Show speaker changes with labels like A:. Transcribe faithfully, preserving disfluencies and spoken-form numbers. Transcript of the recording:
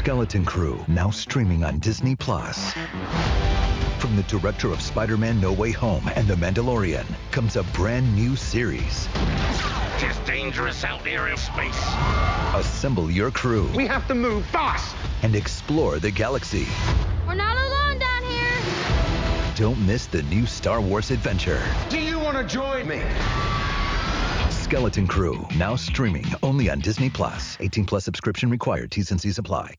A: Skeleton Crew, now streaming on Disney Plus. From the director of Spider-Man No Way Home and The Mandalorian comes a brand new series.
B: It's dangerous out there in space.
A: Assemble your crew.
B: We have to move fast.
A: And explore the galaxy.
C: We're not alone down here.
A: Don't miss the new Star Wars adventure.
B: Do you want to join me?
A: Skeleton Crew, now streaming only on Disney Plus. eighteen plus subscription required. T's and C's apply.